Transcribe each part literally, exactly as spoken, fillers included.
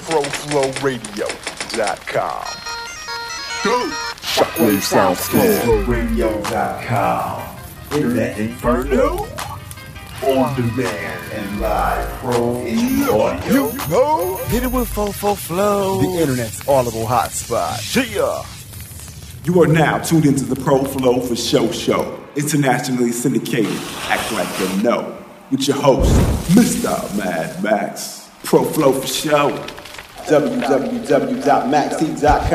pro flow radio dot com. Go! Shockwave Soundscape Radio dot com. Internet Inferno. On demand and live pro audio. You know, hit it with Fofo Flow, the internet's audible hotspot. Yeah. You are now tuned into the Pro Flow for Show Show, internationally syndicated. Act like you know. With your host, Mister Mad Max. Pro Flow for Show. w w w dot maxi dot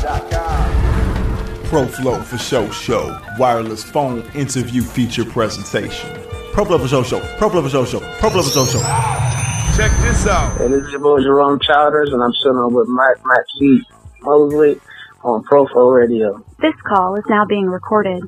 com. Pro Flow for Show Show. Wireless phone interview feature presentation. Pro Flow for Show Show. Pro Flow for Show Show. Pro Flow for Show Show. Check this out. Hey, this is your boy Jerome Childers, and I'm sitting with Mike Maxie Mosley on Pro Flow Radio. This call is now being recorded.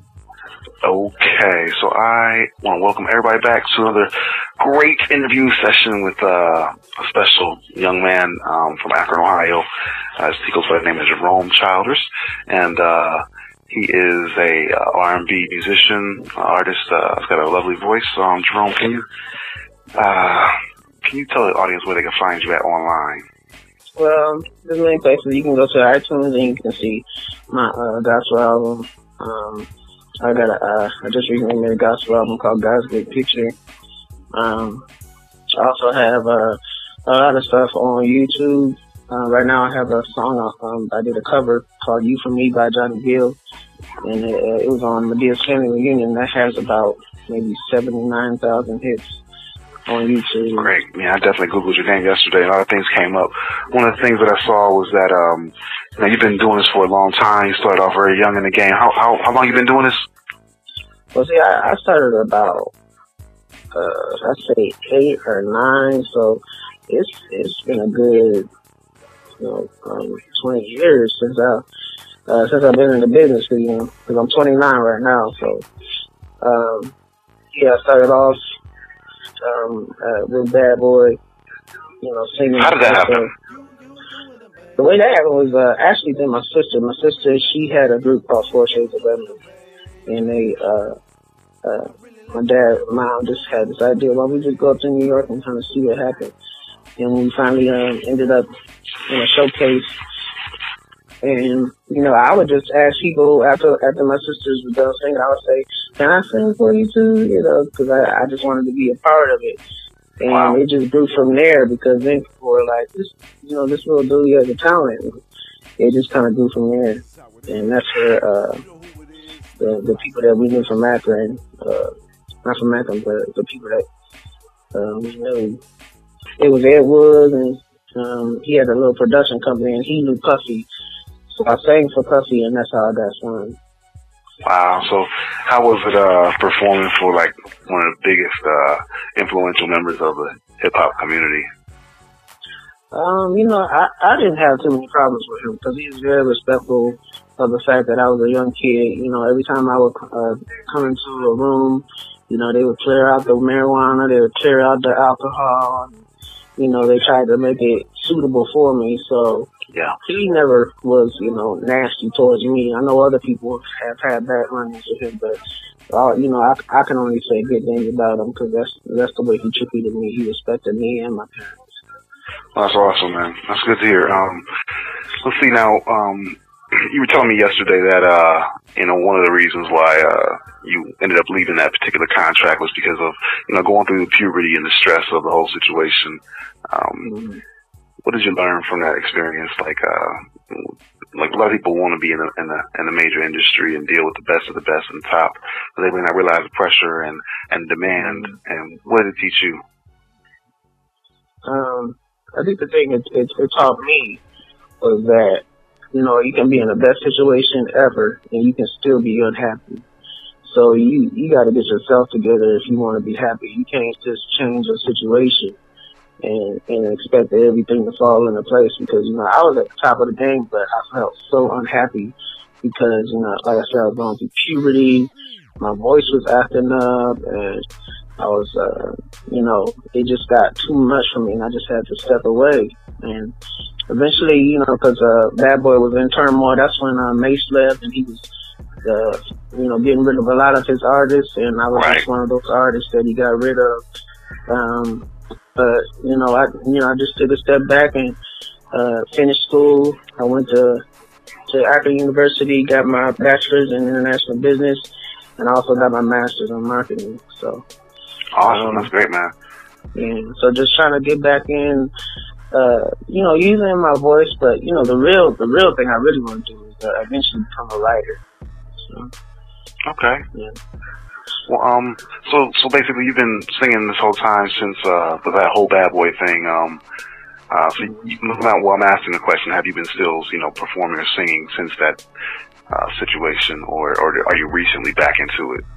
Okay, so I want to welcome everybody back to another great interview session with uh, a special young man um, from Akron, Ohio. Uh, he goes by the name of Jerome Childers, and uh, he is a uh, R and B musician, uh, artist. Uh, he's got a lovely voice. Um, Jerome, can you uh, can you tell the audience where they can find you at online? Well, there's many places. You can go to iTunes and you can see my uh, gospel album. Um, I got a, uh, I just recently made a gospel album called God's Big Picture. Um, I also have uh, a lot of stuff on YouTube. Uh, right now I have a song, um, I did a cover called You For Me by Johnny Gill. And it, uh, it was on Medea's Family Reunion. That has about maybe seventy-nine thousand hits on YouTube. Great. Yeah, I definitely Googled your name yesterday. A lot of things came up. One of the things that I saw was that, um, you know, you've been doing this for a long time. You started off very young in the game. How, how, how long you been doing this? Well, see, I, I started about, uh, I'd say eight or nine, so it's it's been a good, you know, um, twenty years since I, uh, since I've been in the business, you know, because I'm twenty-nine right now, so, um, yeah, I started off, um, uh, with Bad Boy, you know, singing. How did that happen? The way that happened was, uh, actually through my sister. My sister, she had a group called Four Shades of Lemon. And they, uh, uh, my dad, mom just had this idea, why don't we just go up to New York and kind of see what happened. And we finally, um, ended up in a showcase. And, you know, I would just ask people after, after my sisters were done singing, I would say, can I sing for you too? You know, cause I, I just wanted to be a part of it. And wow. It just grew from there because then people were like, this, you know, this little dude has a talent. It just kind of grew from there. And that's where, uh, The, the people that we knew from Akron, uh, not from Akron, but the people that uh, we knew. It was Ed Woods, and um, he had a little production company, and he knew Puffy. So I sang for Puffy, and that's how I got signed. Wow. So how was it uh, performing for, like, one of the biggest uh, influential members of the hip-hop community? Um, you know, I, I didn't have too many problems with him because he was very respectful of the fact that I was a young kid. You know, every time I would uh, come into a room, you know, they would clear out the marijuana, they would clear out the alcohol. And, you know, they tried to make it suitable for me. So yeah, he never was, you know, nasty towards me. I know other people have had bad run-ins with him, but uh, you know, I, I can only say good things about him because that's that's the way he treated me. He respected me and my parents. That's awesome, man. That's good to hear. Um, let's see now. Um, you were telling me yesterday that, uh, you know, one of the reasons why, uh, you ended up leaving that particular contract was because of, you know, going through the puberty and the stress of the whole situation. Um, mm-hmm. What did you learn from that experience? Like, uh, like a lot of people want to be in a, in a, in a major industry and deal with the best of the best and top, but they may not realize the pressure and, and demand. Mm-hmm. And what did it teach you? Um, I think the thing it, it, it taught me was that, you know, you can be in the best situation ever and you can still be unhappy. So you, you got to get yourself together if you want to be happy. You can't just change your situation and, and expect everything to fall into place because, you know, I was at the top of the game, but I felt so unhappy because, you know, like I said, I was going through puberty. My voice was acting up and I was, uh, you know, it just got too much for me and I just had to step away. And eventually, you know, because uh, Bad Boy was in turmoil, that's when uh, Mace left and he was, uh, you know, getting rid of a lot of his artists. And I was right. just one of those artists that he got rid of. Um, but, you know, I, you know, I just took a step back and uh, finished school. I went to to Akron University, got my bachelor's in international business, and I also got my master's in marketing. So awesome, um, that's great, man. Yeah, so just trying to get back in, uh, you know, using my voice, but you know, the real the real thing I really want to do is uh, eventually become a writer. So, okay. Yeah. Well, um, so so basically, you've been singing this whole time since uh, that whole Bad Boy thing. Um, uh, so you, well, I'm asking the question: have you been still, you know, performing or singing since that uh, situation, or or are you recently back into it?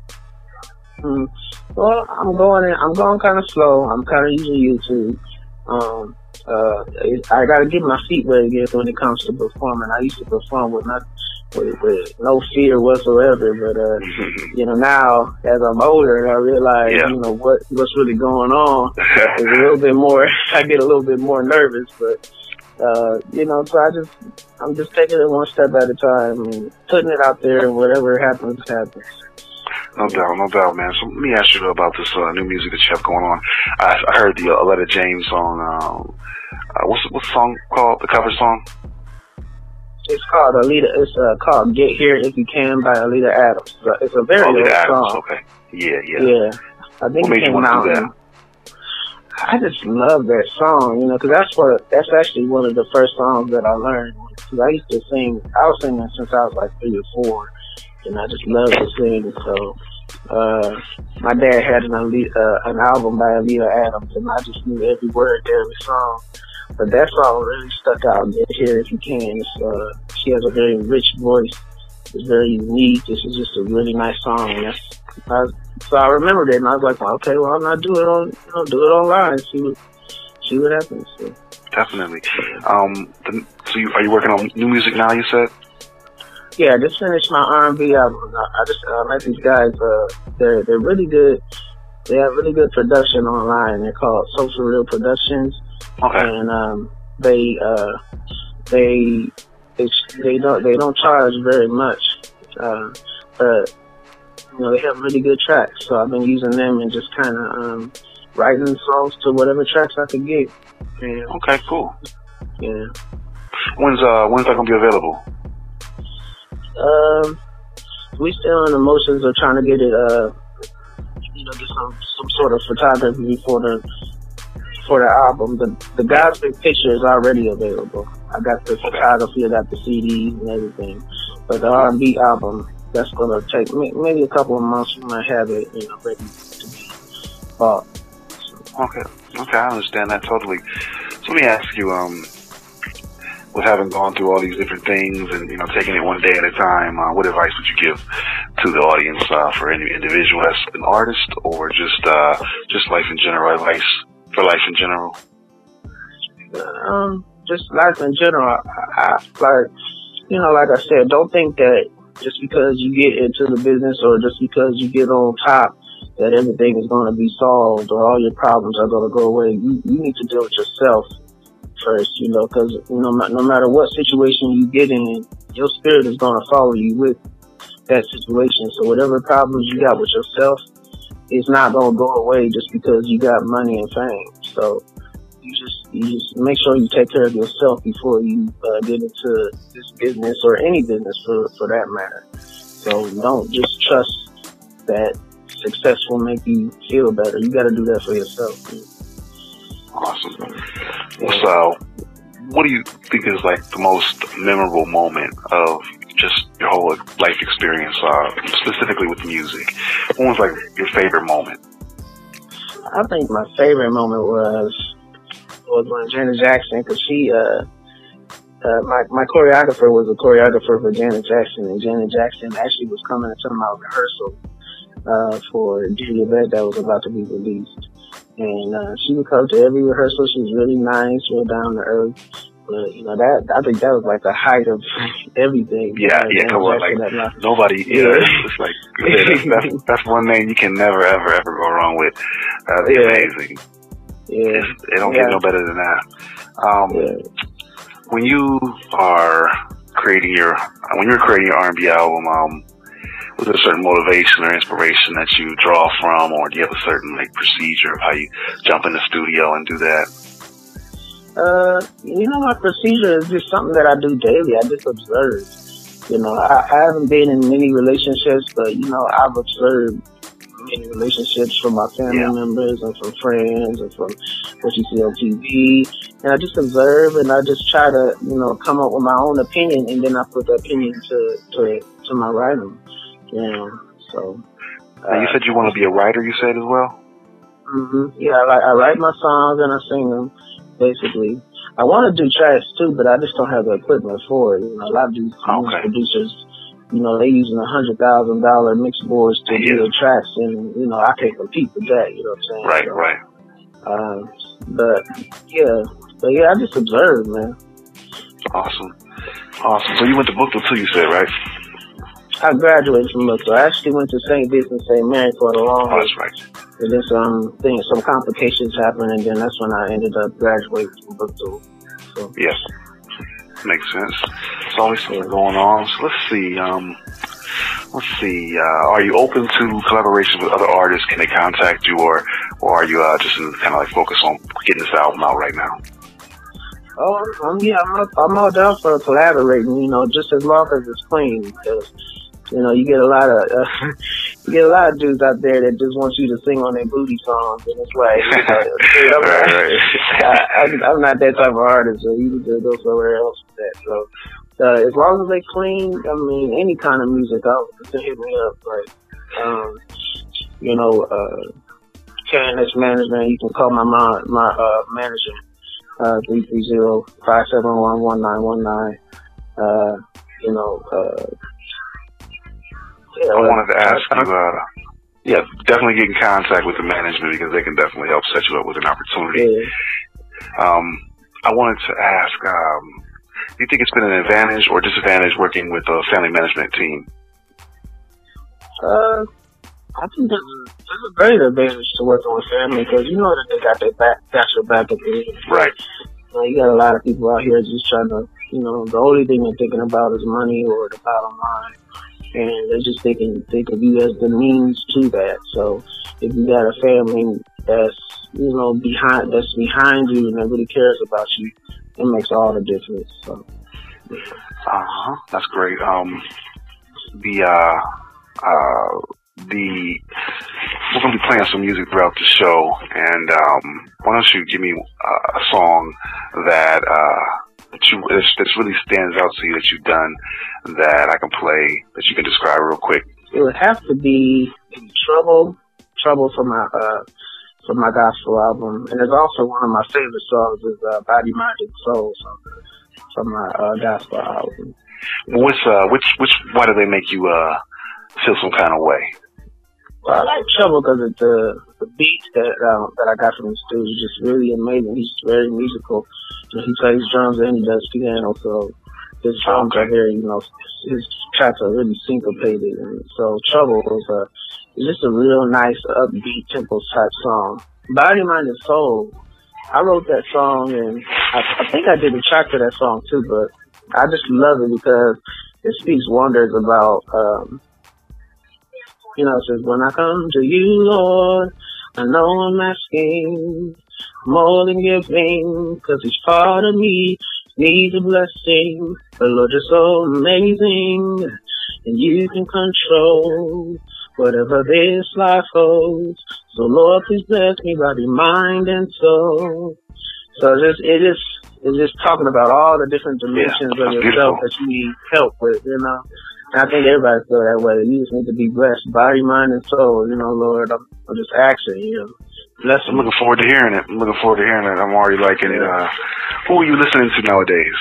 Mm, well, I'm going. In, I'm going kind of slow. I'm kind of using YouTube. Um, uh, I got to get my feet wet again when it comes to performing. I used to perform with not. With, with no fear whatsoever, but uh, you know, now as I'm older, I realize yeah. you know what what's really going on. Is a little bit more. I get a little bit more nervous, but uh, you know, so I just I'm just taking it one step at a time and putting it out there, and whatever happens, happens. No doubt, no doubt, man. So let me ask you about this uh, new music that you have going on. I, I heard the uh, Aletta James song. Um, uh, what's what's the song called? The cover song. It's called Alita. It's uh, called "Get Here If You Can" by Alita Adams. It's a very oh, old Adams. song. Okay. Yeah, yeah. Yeah. I think what it made you came want out. to do that? I just love that song, you know, because that's what that's actually one of the first songs that I learned. Because I used to sing. I was singing since I was like three or four, and I just loved to sing. So uh, my dad had an Alita, uh, an album by Alita Adams, and I just knew every word to every song. But that song really stuck out. Get Here If You Can. It's, uh, she has a very rich voice. It's very unique. This is just a really nice song. And that's, I, so I remembered it, and I was like, well, okay, well, I'm not do it on, you know, do it online. See what, see what happens. So. Definitely. Um, the, so, you, are you working on new music now? You said. Yeah, I just finished my R and B album. I, I just uh, met these guys. Uh, they're they're really good. They have really good production online. They're called Social Real Productions. Okay. And um, they uh, they they they don't they don't charge very much, uh, but you know they have really good tracks. So I've been using them and just kind of um, writing songs to whatever tracks I could get. Yeah. Okay, cool. Yeah. When's uh when's that gonna be available? Um, we still in the motions of trying to get it. Uh, you know, get some some sort of photography for the. For the album, the the Gospel picture is already available. I got the photography, I got the C Ds and everything. But the R and B album, that's gonna take maybe a couple of months. We might have it, you know, ready to be bought. So. Okay, okay, I understand that totally. So let me ask you, um, with having gone through all these different things and you know taking it one day at a time, uh, what advice would you give to the audience uh, for any individual as an artist or just uh, just life in general? Advice. For life in general? Um, just life in general. I, I, like, you know, like I said, don't think that just because you get into the business or just because you get on top that everything is going to be solved or all your problems are going to go away. You, you need to deal with yourself first, you know, because you know, no matter what situation you get in, your spirit is going to follow you with that situation. So whatever problems you got with yourself, it's not gonna go away just because you got money and fame. So you just you just make sure you take care of yourself before you uh, get into this business or any business for for that matter. So don't just trust that success will make you feel better. You got to do that for yourself. Awesome. So, uh, what do you think is like the most memorable moment of just your whole life experience, uh, specifically with music? What was like your favorite moment? I think my favorite moment was was when Janet Jackson, because she, uh, uh, my my choreographer was a choreographer for Janet Jackson, and Janet Jackson actually was coming to my rehearsal uh, for Julia Bett that was about to be released, and uh, she would come to every rehearsal. She was really nice, real down to earth. But, you know, that, I think that was like the height of everything. Yeah, yeah, come on, like, nobody, yeah, it's, it's like, that's, that's, that's one thing you can never, ever, ever go wrong with. That's yeah. amazing. Yeah. It's, it don't yeah. get no better than that. Um, yeah. When you are creating your, when you're creating your R and B album, um, was there a certain motivation or inspiration that you draw from, or do you have a certain, like, procedure of how you jump in the studio and do that? Uh, you know, my procedure is just something that I do daily. I just observe. You know, I, I haven't been in many relationships, but, you know, I've observed many relationships from my family yeah. members and from friends and from what you see on T V. And I just observe and I just try to, you know, come up with my own opinion, and then I put the opinion to, to, to my writing. You know, so. Uh, now you said you want to be a writer, you said as well? Mm-hmm. Yeah, I, I write my songs and I sing them, basically. I want to do tracks too, but I just don't have the equipment for it. You know, a lot of these okay. producers, you know, they using a hundred thousand dollar mix boards to yeah. do their tracks, and you know, I can't compete with that. You know what I'm saying? Right, so, right. Uh, but yeah, but yeah, I just observed, man. Awesome, awesome. So you went to Bookville too, you said, right? I graduated from Bookville. I actually went to Saint Vincent Saint Mary for the long. Oh, that's right. And then some things, some complications happened, and then that's when I ended up graduating from Bookville. So. Yes, makes sense. There's always something going on. So let's see. Um, let's see. Uh, are you open to collaboration with other artists? Can they contact you, or or are you uh, just kind of like focused on getting this album out right now? Oh, um, yeah, I'm all, I'm all down for collaborating. You know, just as long as it's clean, because. You know, you get a lot of uh, you get a lot of dudes out there that just want you to sing on their booty songs, and it's like, you know, I'm, right, right. I, I'm, I'm not that type of artist, so you need to go somewhere else with that. So, uh, as long as they clean, I mean, any kind of music, I'll just hit me up. Like, um, you know, uh, K N S Management. You can call my my, my uh, manager uh, three three zero five seven one one nine one nine. Uh, you know. Uh, I wanted to ask you, uh, yeah, definitely get in contact with the management because they can definitely help set you up with an opportunity. Yeah. Um, I wanted to ask, um, do you think it's been an advantage or disadvantage working with a family management team? Uh, I think there's a, there's a great advantage to working with family because you know that they got their back, got your back at the end. Right. You know, you got a lot of people out here just trying to, you know, the only thing they're thinking about is money or the bottom line. And they're just thinking, think of you as the means to that. So if you got a family that's, you know, behind, that's behind you and that really cares about you, it makes all the difference. So, yeah. Uh-huh. That's great. Um, the, uh, uh, the, we're going to be playing some music throughout the show. And, um, why don't you give me uh, a song that, uh, that you, that really stands out to you that you've done that I can play, that you can describe real quick? It would have to be Trouble, Trouble from my, uh, from my gospel album. And it's also one of my favorite songs is, uh, Body, Mind, and Soul from, from my, uh, gospel album. Which, uh, which, which, why do they make you, uh, feel some kind of way? Well, I like Trouble because it's the, the beat that, uh, that I got from the studio is just really amazing. He's very musical. You know, he plays drums and he does piano, so his drums are very, you know, his tracks are really syncopated. And so Trouble is a, it's just a real nice upbeat tempo type song. Body, Mind, and Soul. I wrote that song and I, I think I did a track to that song too, but I just love it because it speaks wonders about, um, you know, it says, when I come to you, Lord, I know I'm asking more than giving, cause each part of me needs a blessing. But Lord, you're so amazing, and you can control whatever this life holds. So Lord, please bless me, body, mind, and soul. So just, it just, it's just talking about all the different dimensions yeah, of yourself beautiful. That you need help with, you know. And I think everybody feels that way. You just need to be blessed, body, mind, and soul. You know, Lord, I'm, I'm just asking, you know. Bless I'm looking forward to hearing it. I'm looking forward to hearing it. I'm already liking it. Uh, who are you listening to nowadays?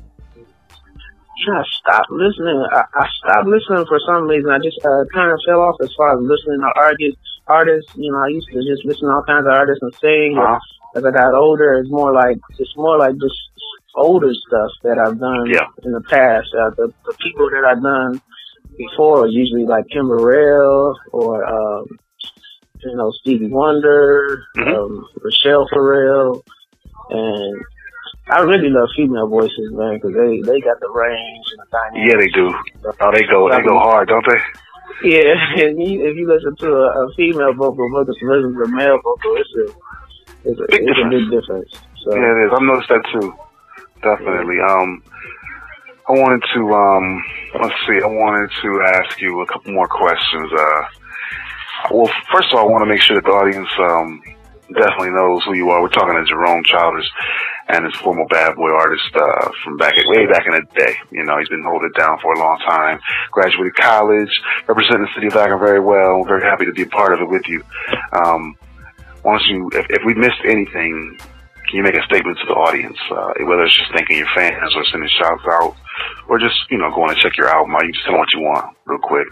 You know, I stopped listening. I, I stopped listening for some reason. I just uh, kind of fell off as far as listening to artists. Artists, you know, I used to just listen to all kinds of artists and sing. Uh-huh. As I got older, it's more like it's more like just older stuff that I've done yeah. in the past. Uh, the, the people that I've done before are usually like Kim Burrell or, um, you know, Stevie Wonder, mm-hmm. um, Rochelle Farrell, and I really love female voices, man, because they, they got the range and the dynamic. Yeah, they do. Oh, they go they go hard, don't they? Yeah, if you, if you listen to a, a female vocal versus a male vocal, it's a it's a, big it's a big difference. So yeah, it is. I've noticed that too. Definitely. Um, I wanted to um, let's see. I wanted to ask you a couple more questions. Uh, well, first of all, I want to make sure that the audience um, definitely knows who you are. We're talking to Jerome Childers, and his former Bad Boy artist uh, from back way back in the day. You know, he's been holding it down for a long time. Graduated college, representing the city of Akron very well. I'm very happy to be a part of it with you. Um, why don't you, if, if we missed anything, can you make a statement to the audience, uh, whether it's just thanking your fans or sending shouts out, or just, you know, going to check your album out? You just tell them what you want, real quick.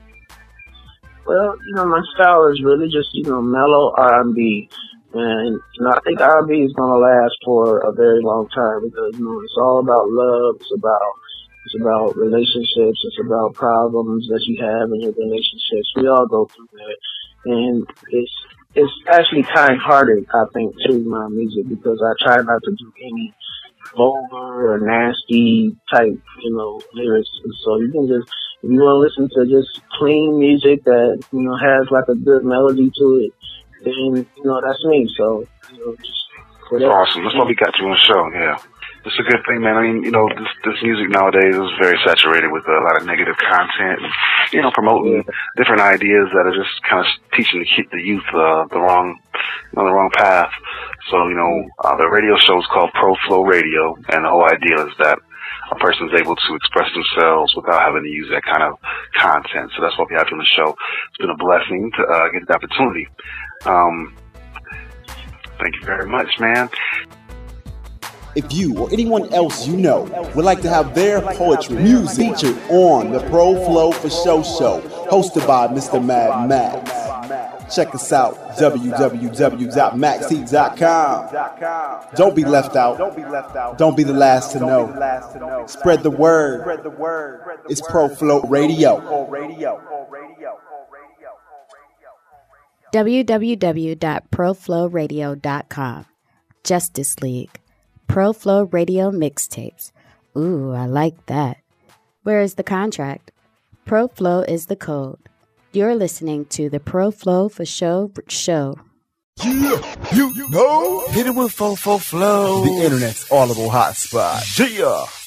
Well, you know, my style is really just, you know, mellow R and B. And, you know, I think R and B is going to last for a very long time because, you know, it's all about love. It's about, it's about relationships. It's about problems that you have in your relationships. We all go through that. And it's, it's actually kind-hearted, I think, to my music because I try not to do any vulgar or nasty type, you know, lyrics. And so you can just, if you want to listen to just clean music that, you know, has like a good melody to it, then, you know, that's me. So, you know, just That's awesome. That's why we got you on the show, yeah. It's a good thing, man. I mean, you know, this this music nowadays is very saturated with a lot of negative content, and, you know, promoting yeah. different ideas that are just kind of teaching the the youth uh, the wrong, on the wrong path. So, you know, uh, the radio show is called Pro Flow Radio, and the whole idea is that a person is able to express themselves without having to use that kind of content. So that's what we have on the show. It's been a blessing to uh, get the opportunity. Um, thank you very much, man. If you or anyone else you know would like to have their poetry music featured on the Pro Flow for Show show, hosted by Mister Mad Max, check us out, w w w dot max heat dot com. Don't be left out. Don't be the last to know. Spread the word. It's Pro Flow Radio. w w w dot pro flow radio dot com. Justice League. Pro Flow Radio mixtapes. Ooh, I like that. Where is the contract? Pro Flow is the code. You're listening to the Pro Flow for Show show. Yeah, you know, hit it with Fofo Flow, the internet's audible hotspot. Yeah.